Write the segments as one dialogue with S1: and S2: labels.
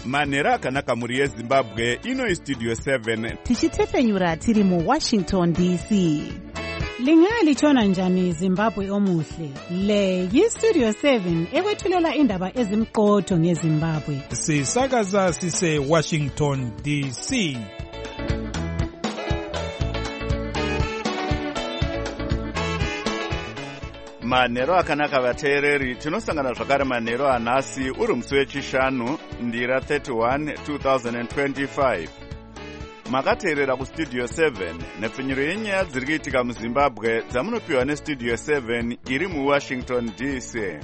S1: manhero akanaka mhuri yezimbabwe. Ino Studio 7
S2: tichitefenyura tiri muWashington DC.
S3: Lingalitshona njani Zimbabwe omuhle? Le yiStudio 7 ekwethulela indaba ezimqotho ngeZimbabwe.
S4: Sisakaza sise Washington DC.
S1: manhero akanaka vateereri, tinosangana zvakare manhero anhasi uri musi wechishanu ndira 31 2025. makateerera kustudio 7 nepfinyuro yenyaya dziri kuitika muzimbabwe dzamunopiwa nestudio 7 iri muwashington DC.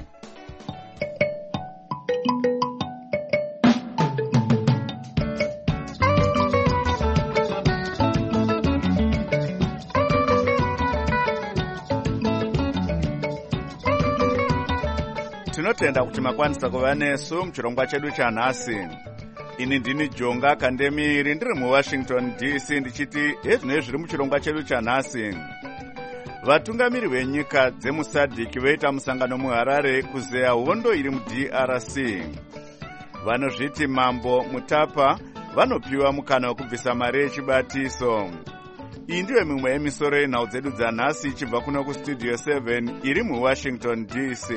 S1: tinotenda kuti makwanisa kuva nesu muchirongwa chedu chanhasi. Ini ndini Jonga Kandemiri ndiri muWashington DC ndichiti hezvinoi zviri muchirongwa chedu chanhasi. Vatungamiri venyika dzemusadhiki voita musangano muHarare kuzeya hondo iri muDRC. Vanozviti Mambo Mutapa vanopiwa mukana wekubvisa mari yechibatiso. Iyi ndiyo mimwe yemisoro yenhau dzedu dzanhasi ichibva kuno kustudio 7 iri muWashington DC.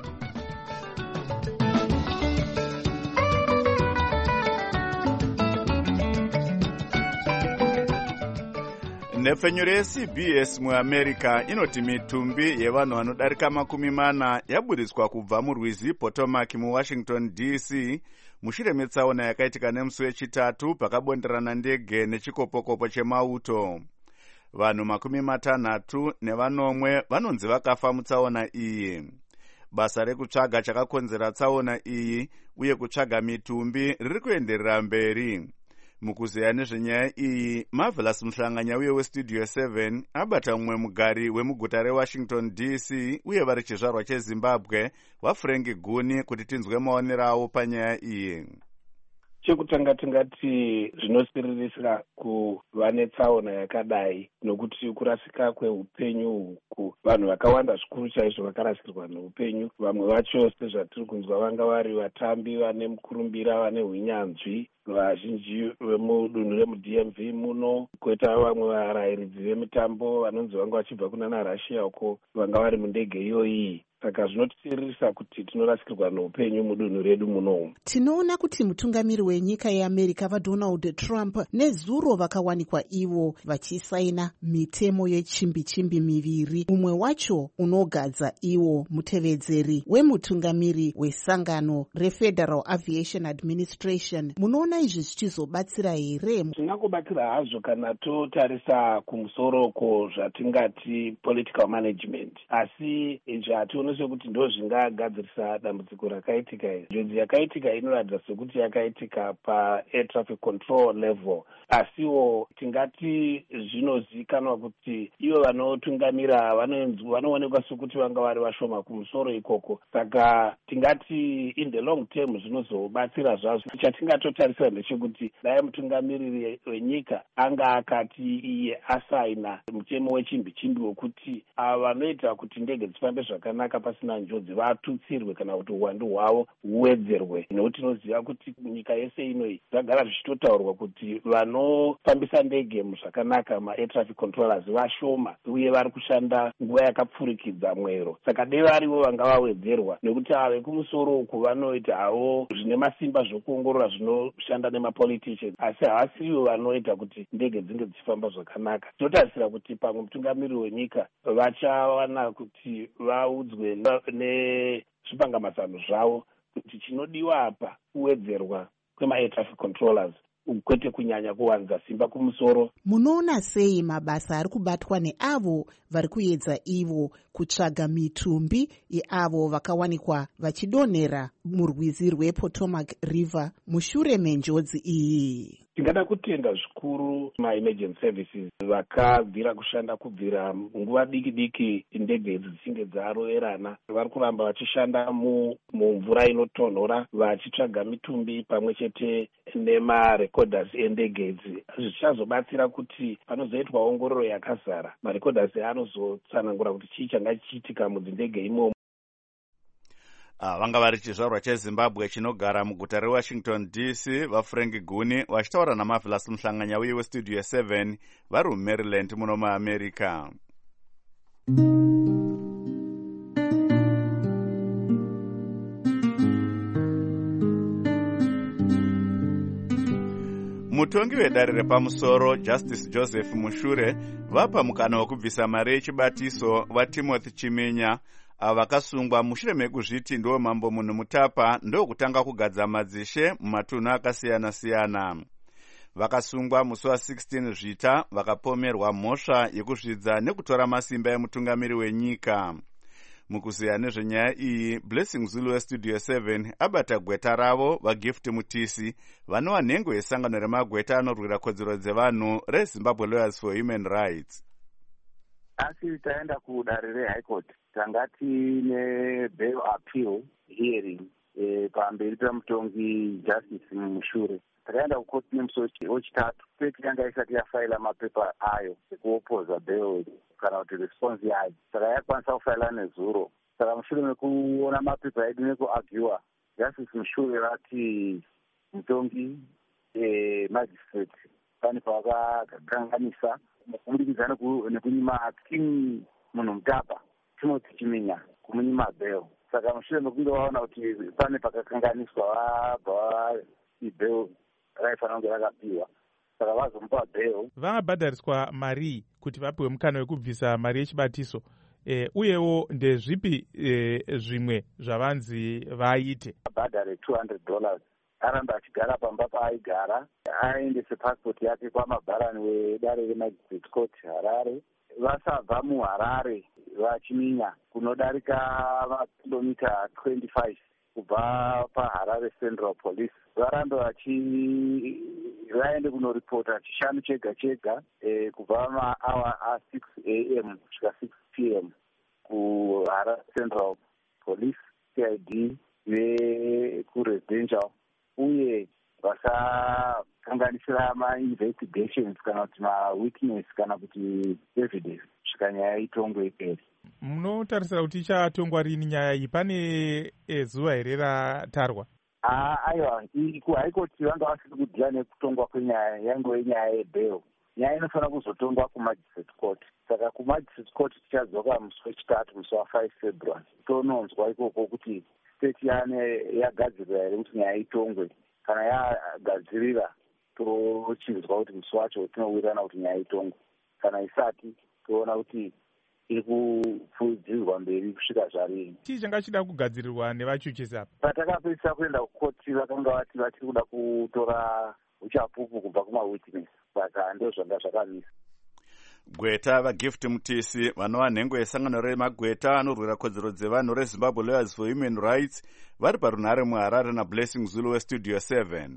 S1: Nepfenyuro yeCBS muAmerica inoti mitumbi yevanhu vanodarika 40 yaburiswa kubva murwizi Potomac muWashington DC mushure metsaona yakaitika nemusi wechitatu pakabonderana ndege nechikopokopo chemauto. Vanhu 60 vanonzi vakafa mutsaona iyi. Basa rekutsvaga chakakonzera tsaona iyi uye kutsvaga mitumbi riri kuenderera mberi. Mukuzeya nezvenyaya iyi, Marvelous Muhlanganya uye weStudio 7 abata mumwe mugari wemuguta reWashington DC uye vari chizvarwa cheZimbabwe waFrank Guni kuti tinzwe maonero avo panyaya iyi.
S5: Chekutanga tingati zvinosiririsa kuva netsaona yakadai nokuti kurasika kweupenyu uku vanhu vakawanda zvikuru chaizvo vakarasikirwa neupenyu. Vamwe vacho sezvatiri kunzwa vanga vari vatambi vane mukurumbira vane hunyanzvi vazhinji vemudunhu remuDMV muno, koita vamwe varayiridzi vemitambo vanonzi vanga vachibva kuna naRussia uko vanga vari mundege iyoyi. Saka zvinotitsiririsa kuti tinorasikirwa neupenyu mudunhu redu muno.
S2: Tinoona kuti mutungamiri wenyika yeAmerica vaDonald Trump nezuro vakawanikwa ivo vachisaina mitemo yechimbi-chimbi miviri, umwe wacho unogadza iwo mutevedzeri wemutungamiri wesangano reFederal Aviation Administration. Munoona izvi zvichizobatsira here?
S5: Zvinokubatsira hazvo kana totarisa kumusoro zvatingati political management, asi zvationa sekuti ndo zvingagadzirisa dambudziko rakaitika iri. Njodzi yakaitika inoratidza sekuti yakaitika pa-air traffic control level, asiwo tingati zvinozikanwa kuti ivo vanotungamira vanoonekwa sekuti vanga vari vashoma kumusoro ikoko. Saka tingati in the long term zvinozobatsira zvazvo. Chatingatotarisira ndechekuti dai mutungamiriri wenyika anga akati iye asaina mutemo wechimbi-chimbi wekuti ava vanoita kuti ndege dzifambe zvakanaka pasina njodzi vatutsirwe kana kuti uwandu hwavo huwedzerwe. Nekuti tinoziva kuti nyika yese inoyi zvagara zvichitotaurwa kuti vanofambisa ndege zvakanaka ma-air traffic controllers vashoma uye vari kushanda nguva yakapfurikidza mwero. Saka dei varivo vanga vawedzerwa, nekuti ava vekumusoro uku vanoita havo zvine masimba zvokuongorora zvinoshanda nemapoliticians, asi havasivo vanoita kuti ndege dzinge dzichifamba zvakanaka. Tinotarisira kuti pamwe mutungamiri wenyika vachawana kuti vaudzwe nezvipangamazano zvavo kuti chinodiwa apa kuwedzerwa kwema-air traffic controllers kwete kunyanya kuwanza simba kumusoro.
S2: Munoona sei mabasa ari kubatwa neavo vari kuedza ivo kutsvaga mitumbi yeavo vakawanikwa vachidonhera murwizi rwePotomac River mushure menjodzi iyi?
S5: Tingada kutenda zvikuru ma-emergency services vakabvira kushanda kubvira nguva diki ndege idzi dzichinge dzaroverana. Vari kuramba vachishanda mumvura inotonhora vachitsvaga mitumbi pamwe chete nemarecorders endege idzi. Zvichazobatsira kuti panozoitwa ongororo yakazara marecorders anozotsanangura kuti chii changa chichiitika mudzindege imomo.
S1: vanga vari chizvarwa chezimbabwe chinogara muguta rewashington DC vaFrank Guni vachitaura naMarvelous Muhlanganya uye westudio 7 vari muMaryland muno muAmerica. Mutongi wedare repamusoro Justice Joseph Mushure vapa mukana wekubvisa mari yechibatiso vaTimothy Chiminya vakasungwa mushure mekuzviti ndiwo mambo munhu mutapa ndokutanga kugadza madzishe mumatunhu akasiyana-siyana. Vakasungwa musi wa16 Zvita vakapomerwa mhosva yekuzvidza nekutora masimba emutungamiri wenyika. Mukuziya nezvenyaya iyi, Blessing Zulu westudio 7 abata gweta ravo vaGift Mutisi vanova nhengo yesangano remagweta anorwira kodzero dzevanhu reZimbabwe Lawyers for Human Rights.
S6: Asi taenda kudare reHigh Court tanga tine bail appeal hearing pamberi pamutongi Justice Mushure. Takaenda kukoti nemusi wechitatu state yanga isati yafaila mapepa ayo ekuopoza bail kana kuti response yayo, saka yakwanisa kufaila nezuro. Saka mushure mekuona mapepa edu nekuagiwa, Justice Mushure vati mutongi magistrate pane pavakakanganisa kubudikidza nekunyima king munhu mutapa Timothy Chiminya kumunyima bail. Saka mushure mekunge vaona kuti pane pakakanganiswa vabva bail raifanira kunge rakapiwa, saka vazomupa bail.
S4: Vangabhadhariswa mari kuti vapiwe mukana wekubvisa mari yechibatiso, uyewo ndezvipi zvimwe zvavanzi vaite?
S6: Abhadhare $200. Aramba achigara pamba paaigara, aendese passport yake kwamabharani wedare remagistrate court Harare. Vasabva muHarare vaChiminya kunodarika makilomita 25 kubva paHarare Central Police, varamba vaende kunoripota chishanu chega chega kubva maawa a6 AM kusvika 6 PM kuHarare Central Police CID vekuresidential, uye vasakanganisira ma-investigations kana kuti ma-witness kana kuti evidence kusvika nyaya itongwe iperi.
S4: Munotarisira kuti ichatongwa rini nyaya iyi? Pane zuva here ratarwa?
S6: Aiwa, kuHigh Court vanga vasiri kudhila nekutongwa kwenyaya, yange nyaya yebail. Nyaya inofanira kuzotongwa kuMagistrate Court. Saka kuMagistrate Court tichadzoka musi wechitatu, musi wa5 February, tononzwa ikoko kuti state yagadzirira here kuti nyaya itongwe. Kana yagadzirira tochinzwa kuti musi wacho tinowirirana kuti nyaya itongwe. Kana isati toona kuti iri kupfuudzirwa mberi kusvika zvarini.
S4: Chii changa chida kugadzirirwa nevachuchisi apa?
S6: Patakapedzisa kuenda kukoti vakanga vati vatiri kuda kutora uchapupu kubva kumawitness, saka ndo zvanga zvakamisa.
S1: Gweta vaGift Mutisi vanova nhengo yesangano remagweta anorwira kodzero dzevanhu reZimbabwe Lawyers for Human Rights vari parunhare muHarare naBlessing Zulu westudio 7.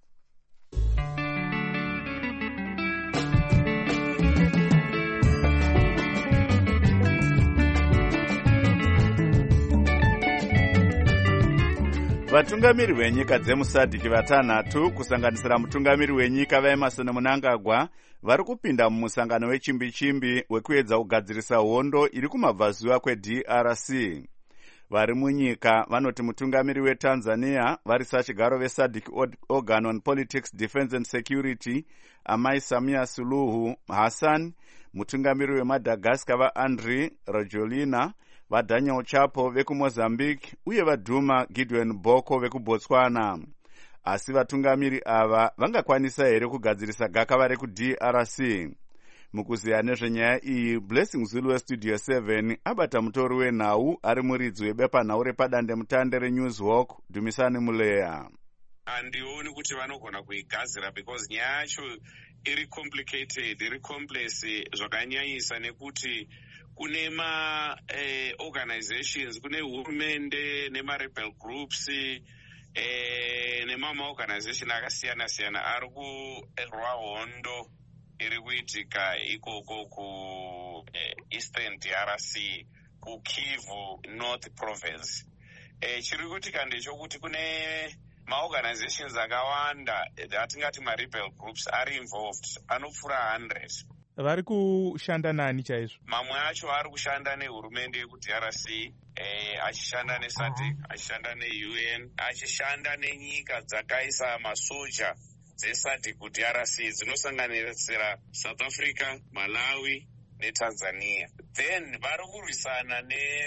S1: Vatungamiri venyika dzemusadhiki vatanhatu kusanganisira mutungamiri wenyika vaEmerson Mnangagwa vari kupinda mumusangano wechimbi-chimbi wekuedza kugadzirisa hondo iri kumabvazuva kweDRC. Vari munyika vanoti mutungamiri weTanzania varisa chigaro veSADC Organ on Politics, Defense and Security Amai Samia Suluhu Hassan, mutungamiri weMadagascar vaAndry Rajoelina, vaDaniel Chapo vekuMozambique uye vaDuma Gideon Boko vekuBotswana. Asi vatungamiri ava vangakwanisa here kugadzirisa gakava rekuDRC? Mukuziya nezvenyaya iyi, Blessing Zulu westudio 7 abata mutori wenhau ari muridzi webepanhau repadande mutande reNewswalk Dumisani Muleya.
S7: Handioni kuti vanogona kuigadzira because nyaya yacho iri complicated, iri complex zvakanyanyisa, nekuti kune organizations, kune hurumende nemarebel groups nemama-organization akasiyana-siyana ari kurwa hondo iri kuitika ikoko kuEastern DRC, kuKivu North Province. Chiri kuitika ndechokuti kune maorganizations akawanda atingati marebel groups ari involved, anopfuura 100.
S4: vari kushanda nani chaizvo?
S7: Mamwe acho ari kushanda nehurumende yekuDRC, achishanda neSADC, achishanda neUN, achishanda nenyika dzakaisa masoja dzeSADC kuDRC dzinosanganisira South Africa, Malawi neTanzania. Then vari kurwisana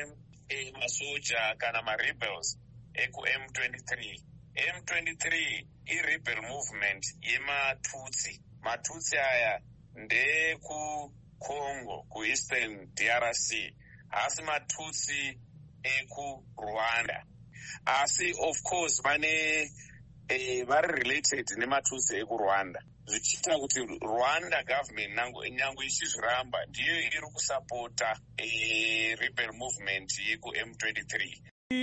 S7: nemasoja kana marebels eku-M23. M23 i-rebel movement yematutsi. Matutsi aya ndekuCongo, kuEastern DRC, asi matutsi ekuRwanda. Asi of course vari related nematutsi ekuRwanda, zvichiita kuti Rwanda government nyange ichizviramba ndiyo iri kusapota rebel movement yeku-M23.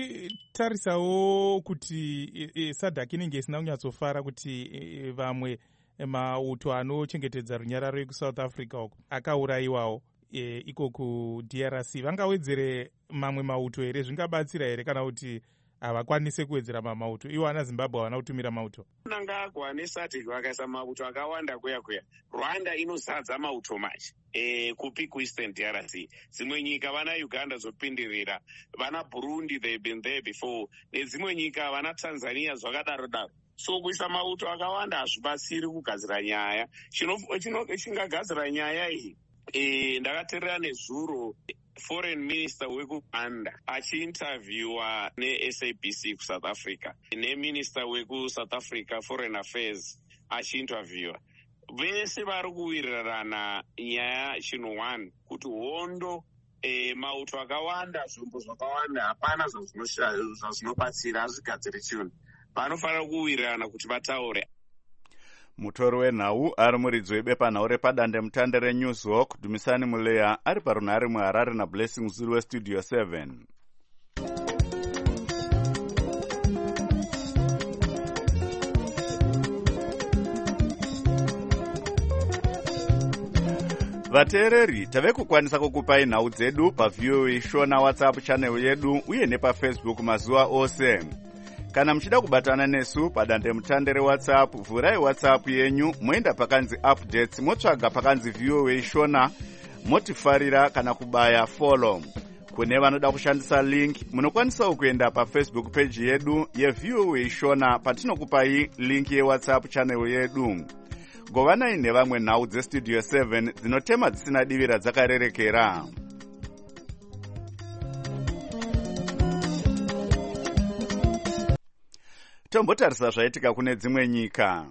S4: Tarisawo kuti SADC inenge isina kunyatsofara kuti vamwe mauto anochengetedza runyararo ekuSouth Africa uko akaurayiwawo iko kuDRC. Vangawedzere mamwe mauto here? Zvingabatsira here kana kuti havakwanise kuwedzera mamauto? Iwo ana Zimbabwe havana kutumira mauto.
S7: Nanga agwa neSADC vakaisa mauto akawanda kuya. Rwanda inozadza mauto machi kupi kuEastern DRC. Dzimwe nyika vana Uganda zopindirira, vana Burundi, they've been there before, nedzimwe nyika vana Tanzania zvakadaro. So kuisa mauto akawanda hazvibatsiri kugadzira nyaya. Chingagadzira nyaya iyi, ndakateerera nezuro foreign minister wekuRwanda achiinterviewa neSABC kuSouth Africa, neminister wekuSouth Africa foreign affairs achiinterviewa. Vese vari kuwirirana nyaya chinhu kuti hondo mauto akawanda, zvombo zvakawanda, hapana zvazvinobatsira, hazvigadziri chinhu. Vanofanira kuwirirana kuti vataure.
S1: Mutori wenhau ari muridzi webepanhau repadandemutande reNewswalk, Dumisani Muleya ari parunhare muHarare naBlessing Zulu weStudio 7. Vateereri, tave kukwanisa kukupai nhau dzedu paVOA Shona WhatsApp channel yedu uye nepaFacebook mazuva ose. Kana muchida kubatana nesu padandemutande reWhatsApp, vhurai WhatsApp yenyu, moenda pakanzi updates, motsvaga pakanzi VOA Shona, motifarira kana kubaya follow. Kune vanoda kushandisa link, munokwanisawo kuenda paFacebook page yedu yeVOA Shona patinokupai link yeWhatsApp channel yedu. Govanai nevamwe nhau dzeStudio 7 dzinotema dzisina divira dzakarerekera. Tombotarisa zvaitika kune dzimwe nyika.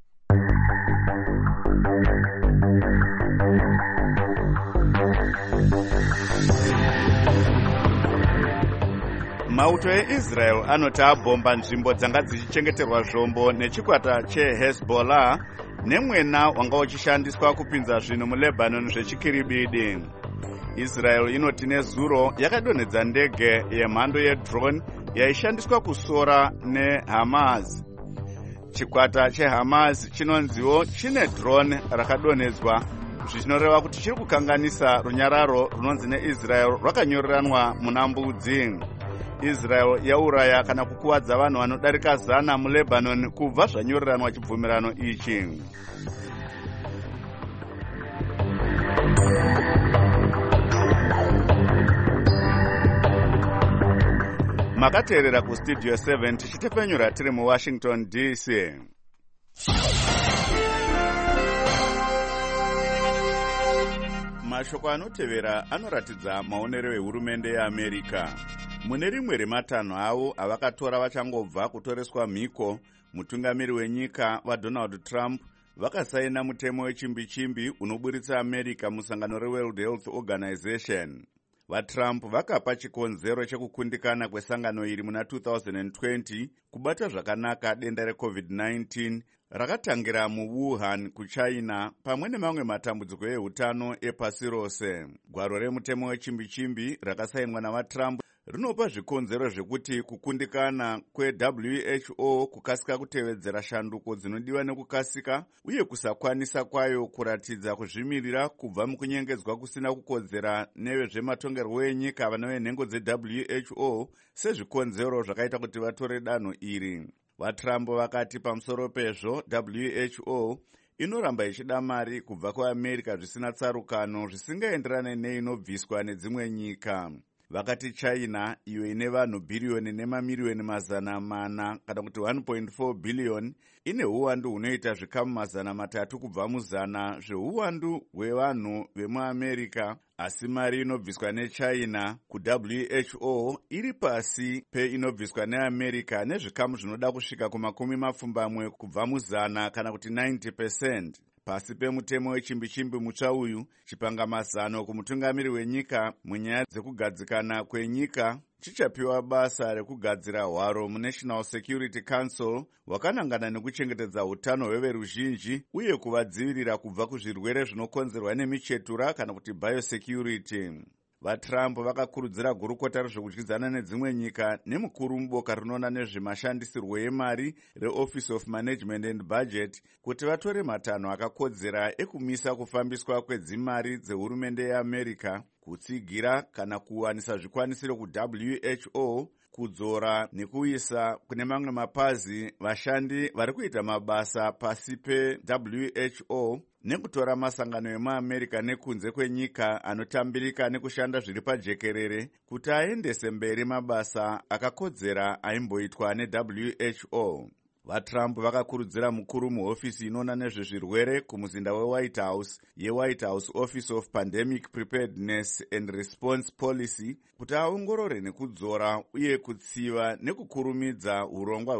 S1: Mauto eIsrael anoti abhomba nzvimbo dzanga dzichichengeterwa zvombo nechikwata cheHezbollah nemwena wanga uchishandiswa kupinza zvinhu muLebanon zvechikiribidi. Israel inoti nezuro yakadonhedza ndege yemhando yedrone yaishandiswa kusora neHamas. Chikwata cheHamas chinonziwo chine drone rakadonhedzwa, zvichinoreva kuti chiri kukanganisa runyararo runonzi neIsrael rwakanyoreranwa muna mbudzi. Israel yauraya kana kukuwadza vanhu vanodarika 100 muLebanon kubva zvanyoreranwa chibvumirano ichi. Makateerera kuStudio 7 tichitepenyura tiri muWashington DC. Mashoko anotevera anoratidza maonero ehurumende yeAmerika. Mune rimwe rematanho avo avakatora vachangobva kutoreswa mhiko, mutungamiri wenyika vaDonald Trump vakasaina mutemo wechimbi-chimbi unoburitsa America musangano reWorld Health Organization. VaTrump vakapa chikonzero chekukundikana kwesangano iri muna 2020 kubata zvakanaka denda reCovid-19 rakatangira muWuhan kuChina pamwe nemamwe matambudziko ehutano epasi rose. Gwaro remutemo wechimbi-chimbi rakasainwa navaTrump rinopa zvikonzero zvekuti kukundikana kweWHO kukasika kutevedzera shanduko dzinodiwa nekukasika uye kusakwanisa kwayo kuratidza kuzvimirira kubva mukunyengedzwa kusina kukodzera nevezvematongerwo enyika vana venhengo dzeWHO sezvikonzero zvakaita kuti vatore danho iri. VaTrump vakati pamusoro pezvo WHO inoramba ichida mari kubva kuamerica zvisina tsarukano zvisingaenderane neinobviswa nedzimwe nyika. Vakati China, iyo ine vanhu bhiriyoni nemamiriyoni mazana mana kana kuti 1.4 billion, ine uwandu hunoita zvikamu mazana matatu kubva muzana zveuwandu hwevanhu vemuamerica, asi mari inobviswa neChina kuWHO iri pasi peinobviswa neamerica nezvikamu zvinoda kusvika ku20 kubva muzana kana kuti 90%. Pasi pemutemo wechimbi-chimbi mutsva uyu, chipangamazano kumutungamiri wenyika munyaya dzekugadzikana kwenyika chichapiwa basa rekugadzira hwaro muNational Security Council hwakanangana nekuchengetedza utano hweveruzhinji uye kuvadzivirira kubva kuzvirwere zvinokonzerwa nemichetura kana kuti biosecurity. VaTrump vakakurudzira gurukota rezvekudyidzana nedzimwe nyika nemukuru muboka rinoona nezvemashandisirwo emari reOffice of Management and Budget kuti vatore matanho akakodzera ekumisa kufambiswa kwedzimari dzehurumende yeAmerica, kutsigira kana kuwanisa zvikwanisiro kuWHO, kudzora nekuisa kune mamwe mapazi vashandi vari kuita mabasa pasi peWHO, nekutora masangano emuamerica nekunze kwenyika anotambirika nekushanda zviri pajekerere kuti aendese mberi mabasa akakodzera aimboitwa neWHO. VaTrump vakakurudzira mukuru muhofisi inoona nezvezvirwere kumuzinda weWhite House yeWhite House Office of Pandemic Preparedness and Response Policy kuti aongorore nekudzora uye kutsiva nekukurumidza hurongwa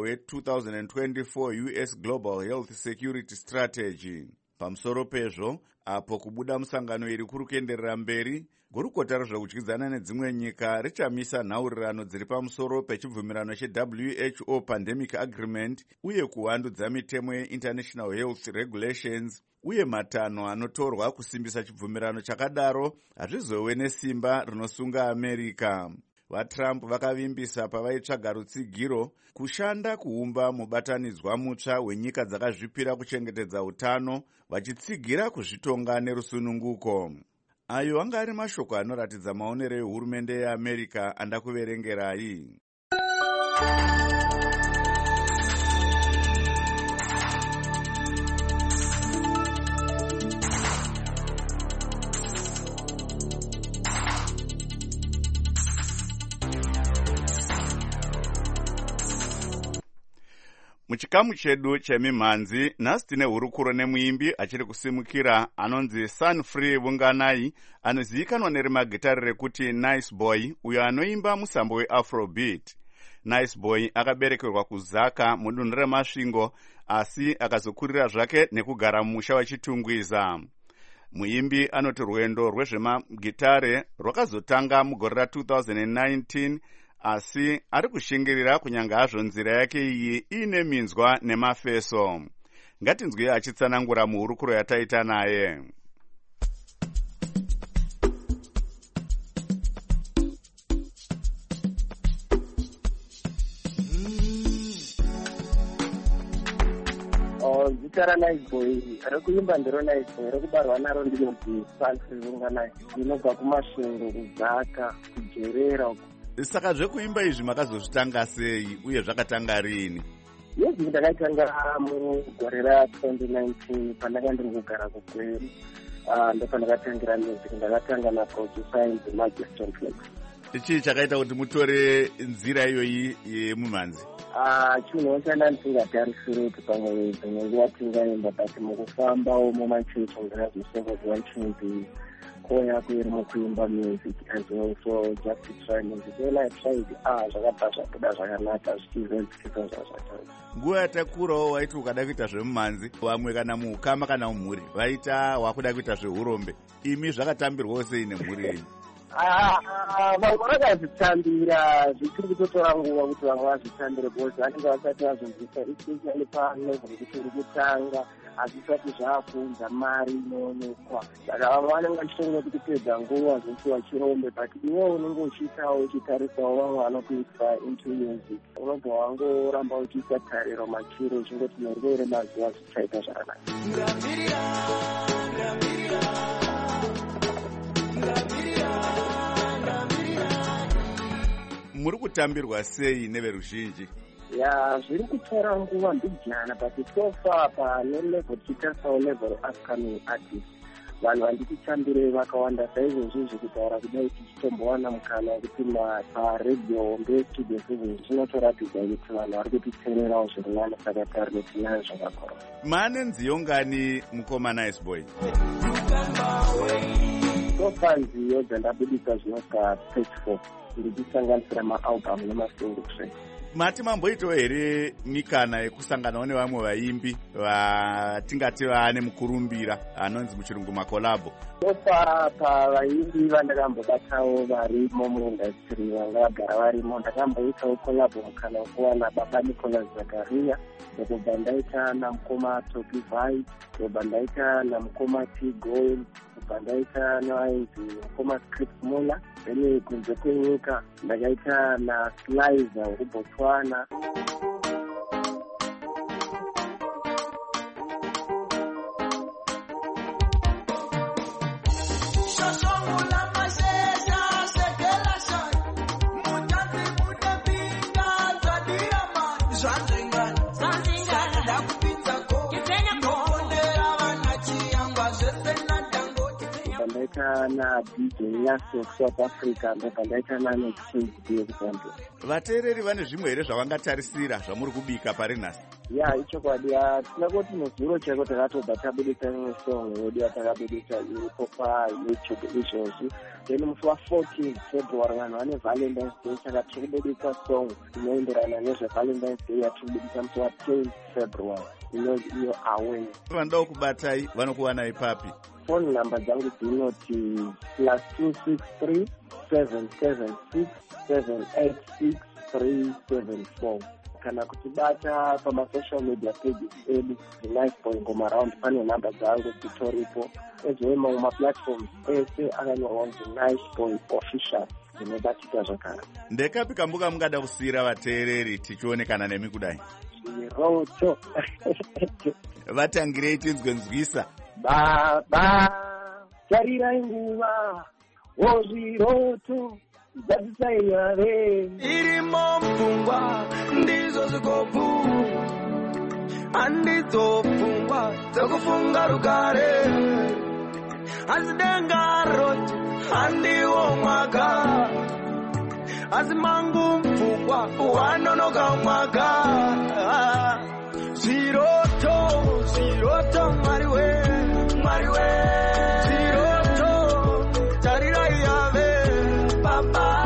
S1: hwe-2024 US Global Health Security Strategy. Pamusoro pezvo, apo kubuda musangano iri kuri kuenderera mberi, gurukota rezvekudyidzana nedzimwe nyika richamisa nhaurirano dziri pamusoro pechibvumirano cheWHO Pandemic Agreement uye kuwandudza mitemo yeInternational Health Regulations, uye matanho anotorwa kusimbisa chibvumirano chakadaro hazvizove nesimba rinosunga America. VaTrump vakavimbisa pavaitsvaga rutsigiro kushanda kuumba mubatanidzwa mutsva wenyika dzakazvipira kuchengetedza utano, vachitsigira kuzvitonga nerusununguko. Ayo anga ari mashoko anoratidza maonero ehurumende yeAmerica andakuverengerai. Muchikamu chedu chemimhanzi, nhasi tine hurukuro nemuimbi achiri kusimukira anonzi Sun Free Vunganai, anozivikanwa nerimagitare rekuti Nice Boy, uyo anoimba musambo weAfrobeat. Nice Boy akaberekerwa kuZaka mudunhu reMasvingo, asi akazokurira zvake nekugara mumusha wachitungwiza. Muimbi anoti rwendo rwezvemagitare rwakazotanga mugore ra2019, asi ari kushingirira kunyanga hazvo nzira yake iyi ine minzwa nemafeso. Ngatinzwi achitsanangura muhurukuro yataita naye.
S8: Zita raNice Boy rekuimba ndiro Nice Boy, rekubarwa naro ndinoti Sun Free Vunganai, inobva kuMasvingo, kuZaka, kuJerera.
S1: Saka zvekuimba izvi makazozvitanga sei uye zvakatanga rini?
S8: Yezvi ndakatanga mugore ra2019 pandanga ndiri kugara kuGweru. Ndopandakatangira music, ndakatanga naproducer inzi Majeston Flex.
S1: Chii chakaita kuti mutore nzira iyoyi yemumhanzi?
S8: Chinhu chandandisingatarisire kuti pamwe dzimwe nguva tingaimba, but mukufambawo mumachechi ndakazosongoziva nchimbi koya kuiri mukuimba music as well, so just to try music. When I tried, zvakabva zvabuda zvakanaka zvichizonzikisa zvazvataura.
S1: Nguva yatakurawo waiti ukada kuita zvemumhanzi, vamwe kana muukama kana mumhuri vaita wakuda kuita zvehurombe. Imi zvakatambirwawo sei nemhuri yenyu?
S8: Vamwe vakazvitambira zvichiri kutotora nguva kuti vamwe vazvitambire, because vanenge vasati vazonzisa especially palevel yekuti uri kutanga, hazvisati zvaakuunza mari inoonekwa. Saka vamwe vanenge vachitongoti kupedza nguva zvochiwa chirombe, but iwe unenge uchiitawo uchitarisawo vamwe vanokuisa into music. Unobva wangoramba uchiisa tariro machiro uchingoti nerwere mazuva zvichaita zvakanaka.
S1: Muri kutambirwa sei neveruzhinji?
S8: ya zviri kutora nguva mbijana but so far pane level tichitasawo level upcoming artist vanhu vandititambire vakawanda saizvozvi zvekutaura kudai tichitombowana mukana wekuti paredio ndestudio 7 zvinotoratidza kuti vanhu vari kutitsererawo zviri nani saka tariro tinayo zvakakora.
S1: Manenzi yongani mukoma Nice Boy?
S8: So far nziyo dzandabudisa zvinosvika 34 ndichisanganisira maalbum nemasingle track.
S1: Mati mamboitawo here mikana yekusanganawo nevamwe vaimbi vatingati vaane mukurumbira anonzi muchirungu makolabo?
S8: Sofa pavaimbi vandakambobatawo varimo muindastry vanga vagara varimo ndakamboitawo kolabo kana kuwana baba Nicholas Zakaria, ndobva ndaita namukoma Topi Vibe, ndobva ndaita namukoma T Gold, ndobva ndaita nainzi mukoma Script Mula. Then kunze kwenyika ndakaita naSliza kuBotswana. Na DJ Yaso South Africa ndobva ndaita naNextChange Day kuZambia.
S1: Vateereri vane zvimwe here zvavangatarisira zvamuri kubika pari nhasi?
S8: Ya ichokwadi tina kuti nezuro chako takatobva tabudisa imwe song yedu yatakabudisa iripo paYouTube izvozvi. Then musi wa14 February vanhu vane Valentine's Day saka tiri kubudisa song inoenderana nezveValentine's Day yatirikubudisa musi wa10 February inonzi iyo Away.
S1: Vanodawo kubatai vanokuwanai papi? Phone
S8: number dzangu dzinoti +263 776 786 374. Kana kutibata pamasocial media pages edu Nice Boy Ngoma Round pane namba dzangu dzitoripo, ezve mamwe maplatforms ese akanyorwa kuti Nice Boy Official dzinobatika zvakare.
S1: Ndekapi kambuka mungada kusiyira vateereri tichionekana nemi kudai?
S8: Zviroto.
S1: Vatangirei tinzwe nzwisa.
S8: Baba tarirai nguva wozviroto dzadzisai yare irimo mupfungwa ndizo zvikopu handidzo pfungwa dzokufunga rugare asi denga roti handiwo mwaga asi mangu mupfungwa wanonoka mwaga zviroto mwari we ziroto tarirai yave baba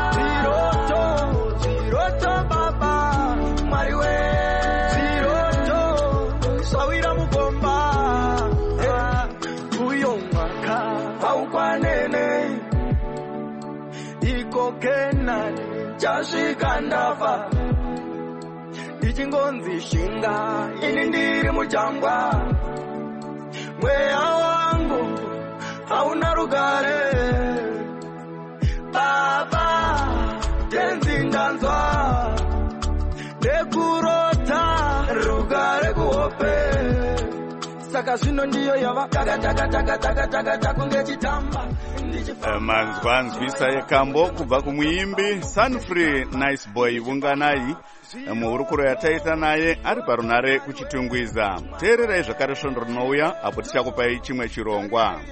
S8: ziroto baba mwari we ziroto sawira mugomba uyo mwaka paukwanene iko Kenani chasvika ndafa ndichingonzi shinga ini ndiri mujangwa mweya wangu hauna rugare baba tenzi ndanzwa nekurota rugare kuhope saka zvino ndiyo yava taka kunge chitamba
S1: manzwa nzwisa yekambo kubva kumuimbi Sunfree Nice Boy Vunganai muhurukuro yataita naye ari parunare kuchitungwiza. Teererai zvakare svondo rinouya apo tichakupai chimwe chirongwa.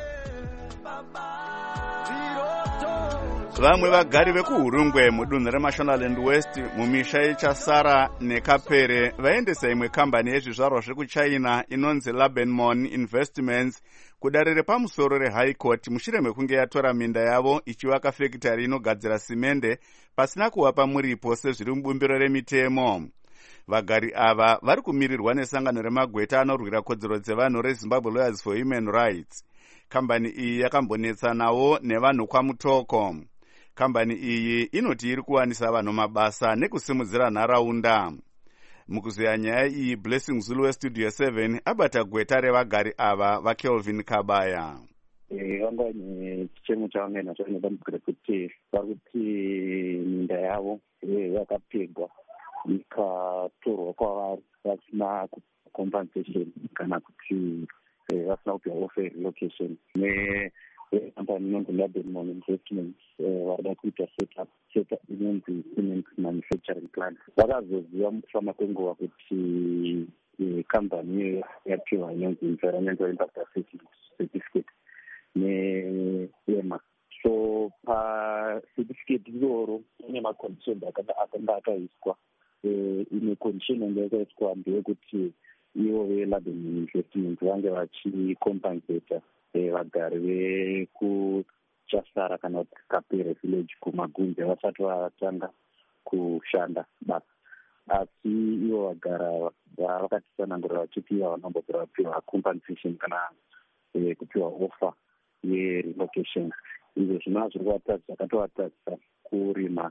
S1: Vamwe vagari vekuhurungwe mudunhu reMashonaland West mumisha yeChasara neKapere vaendesa imwe kambani yezvizvarwa zvekuChina inonzi Labenmon Investments kudarire pamusoro reHigh Court mushure mekunge yatora minda yavo ichivaka fekitari inogadzira simende pasina kuvapa muripo sezviri mubumbiro remitemo. Vagari ava vari kumirirwa nesangano remagweta anorwira kodzero dzevanhu reZimbabwe Lawyers for Human Rights. Kambani iyi yakambonetsanawo nevanhu kwamutoko. Kambani iyi inoti iri kuwanisa vanhu mabasa nekusimudzira nharaunda. Mukuzoya nyaya iyi Blessing Zulu weStudio 7 abata gweta revagari ava vaKelvin Kabaya.
S6: Vanga chichemo chavanacho vanobambukira kuti vari kuti minda yavo yakapegwa ikatorwa kwavari vasina compensation kana kuti vasina kupiwa offer relocation. Company inonzi Labenmon Investments varida kuti kuita setup inonzi cement manufacturing plant. Vakazoziva mukufamba kwenguva kuti kambani yapiwa inonzi environmental impact assessment certificate neEMA. So pacertificate iroro ine maconditions akanga akaiswa. Ine condition yanga yakaiswa ndeyekuti ivo veLaban Investment vange vachicompensata vagari vekuchasara kana kuti Kapere village kumagunzi vasati vatanga kushanda basa. Asi ivo vagara vakatisanangurira vachiti vanambopiwa compensation kana kupiwa offer yerelocation. Izvo zvinova zviri kuvatadzisa katovatadzisa kurima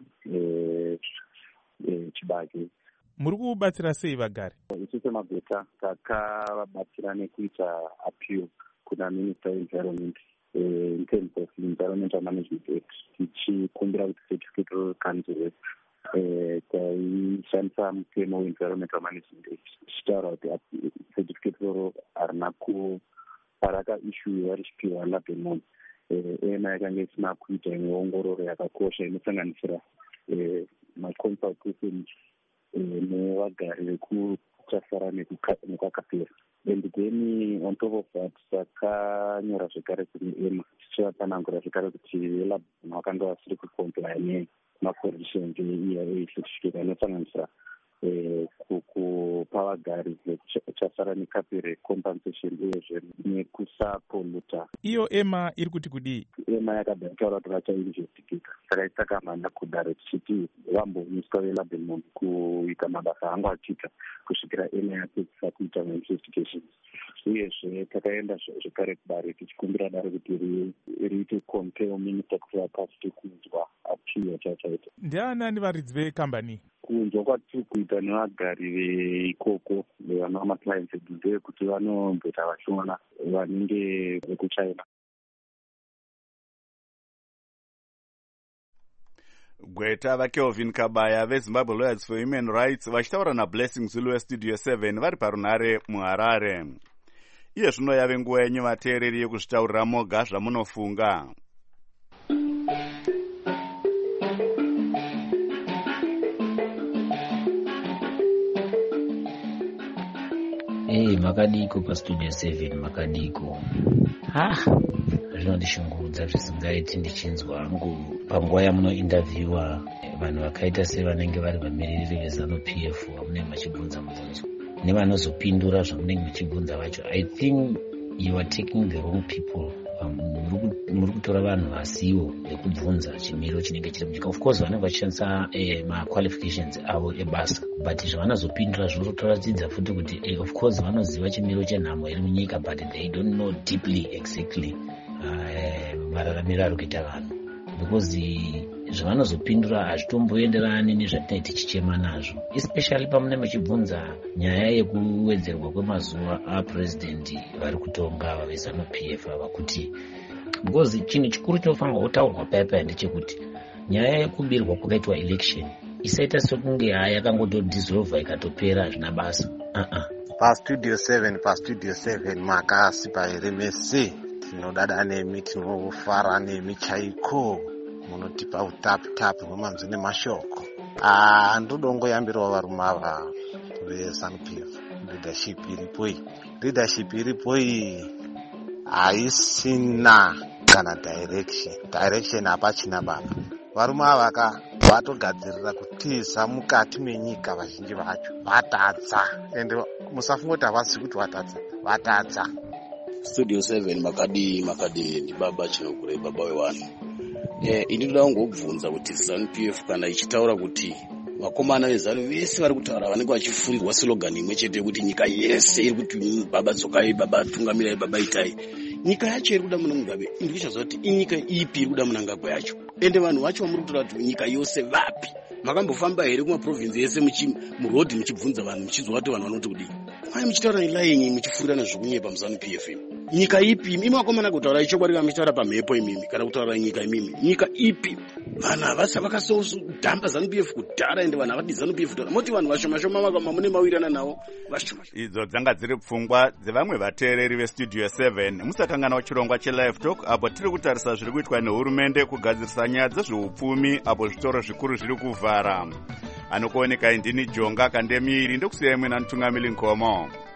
S6: chibage.
S4: Muri kubatsira sei vagari?
S6: Isu semagweta takavabatsira nekuita appeal kuna Minister Environment in terms of Environmental Management Act, tichikumbira kuti certificate rokanzurwe taishandisa mutemo weEnvironmental Management Act tichitaura kuti certificate roro harina parakaishuiwa richipiwa Laban. EMA yakanga isina kuita imwe ongororo yakakosha inosanganisira maconsultation nevagari vekuchasara nekwaKapere. And then on top of that takanyora zvekare kune EMA tichivatsanangura zvekare kuti veLaban vakanga vasiri kucomply nemaconditions eEIA certificate anosanganisira kupa vagari vekuchasara neKapere compensation uyezve nekusapoluta.
S4: Iyo EMA iri kuti kudii?
S6: EMA yakabva yataura kuti vachainvestigata. Saka takamhanya kudare tichiti vambomiswa veLaban kuita mabasa angu achiita kusvikira EMA yapedzisa kuita mainvestigations. Uyezve takaenda zvekare kudare tichikumbira dare kuti riite compel minister kuti vakasike kunzwa appeal yachachaita.
S4: Ndianani varidzi vekambani?
S6: Kunzwa kwatiri kuita nevagari veikoko vana maclients edu ndeyekuti vanombota vachiona vanenge vekuChina.
S1: Gweta vaKelvin Kabaya veZimbabwe Lawyers for Human Rights vachitaura naBlessing Zulu weStudio 7 vari parunare muHarare. Iye zvino yave nguva yenyu vateereri yekuzvitaurira moga zvamunofunga.
S9: Makadiko paStudio 7 makadiko. Zvinondishungurudza zvisingaiti ndichinzwa hangu panguva yamunointerviewa vanhu vakaita sevanenge vari vamiriri veZANU-PF vamunenge machibvunza mubvunzo nevanozopindura zvamunenge muchibvunza vacho. I think you are taking the wrong people. Muri kutora vanhu vasivo vekubvunza chimiro chinenge chiri munyika. Of course vanenge vachishandisa ma-qualifications avo ebasa, but zvavanozopindura zvinotoratidza futi kuti of course vanoziva chimiro chenhamo iri munyika, but they don't know deeply exactly mararamiro ari kuita vanhu, because zvavanozopindura hazvitomboenderani nezvatinenge tichichema nazvo, especially pamunenge muchibvunza nyaya yekuwedzerwa kwemazuva apurezidendi vari kutonga veZANU-PF ava, kuti because chinhu chikuru chinofanirwa kutaurwa paya ndechekuti nyaya yekubirwa kwakaitwa election isaita sekunge yakangotodissolva ikatopera hazvina basa.
S10: paStudio 7 makasipa here mese tinodada nemi, tinofara nemi chaiko, munotipa utapu hwemanzwi nemashoko. Ndodongoyambirawo varume ava veZANU-PF. Leadership iripo iyi haisina kana direction hapachina baba. Varume ava vatogadzirira kutiza mukati menyika, vazhinji vacho vatadza, ende musafungoti havasi kuti vatadza.
S11: Studio 7 makadi ndi baba chinogure baba wevanhu. Ini ndoda kungobvunza kuti ZANU-PF kana ichitaura kuti vakomana veZANU vese vari kutaura vanenge vachifurirwa slogan imwe chete yekuti nyika yese iri kuti baba dzokai, baba tungamirai, baba itai. Nyika yacho iri kuda muna Mugabe, ndiri kuchazva kuti inyika ipi iri kuda Mnangagwa yacho. Ende vanhu vacho vamuri kutora kuti nyika yose vapi. Makambofamba here kumaprovinsi yese murodhi muchibvunza vanhu muchizwa kuti vanhu vanoti kudii. Kwai muchitaura nelaini muchifurirana zvokunyepa muZANU-PF. nyika ipi imimi wakomana kutaura ichokwadi kamitaura pamhepo imimi kana kutaura nyika imimi nyika ipi vanhu havasi vakasodhamba ZANU-PF kudhara ende vanhu havadi ZANU-PF kudhara moti vanhu vashoma mamune mawirirana navo vashoma.
S1: Idzo dzanga dziri pfungwa dzevamwe vateereri vestudio 7 musakangana chirongwa chelive talk apo tiri kutarisa zviri kuitwa nehurumende kugadzirisa nyaya dzezveupfumi apo zvitoro zvikuru zviri kuvhara. Anokuoneka ndini Jonga Kandemiri ndokusiyemwe namutungamiri Nkomo.